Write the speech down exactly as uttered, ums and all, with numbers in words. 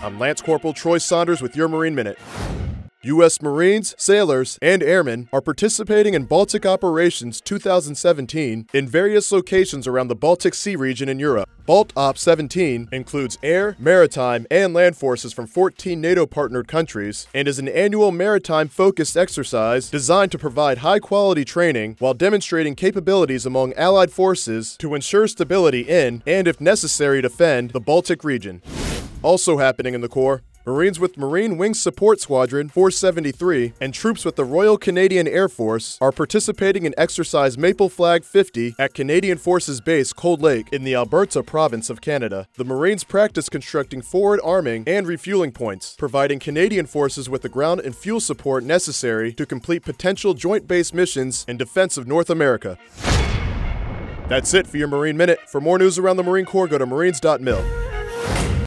I'm Lance Corporal Troy Saunders with your Marine Minute. U S Marines, sailors, and airmen are participating in Baltic Operations two thousand seventeen in various locations around the Baltic Sea region in Europe. BaltOp seventeen includes air, maritime, and land forces from fourteen NATO-partnered countries and is an annual maritime-focused exercise designed to provide high-quality training while demonstrating capabilities among Allied forces to ensure stability in, and if necessary defend, the Baltic region. Also happening in the Corps, Marines with Marine Wing Support Squadron four seventy-three and troops with the Royal Canadian Air Force are participating in Exercise Maple Flag fifty at Canadian Forces Base Cold Lake in the Alberta province of Canada. The Marines practice constructing forward arming and refueling points, providing Canadian forces with the ground and fuel support necessary to complete potential joint base missions in defense of North America. That's it for your Marine Minute. For more news around the Marine Corps, go to marines dot mil.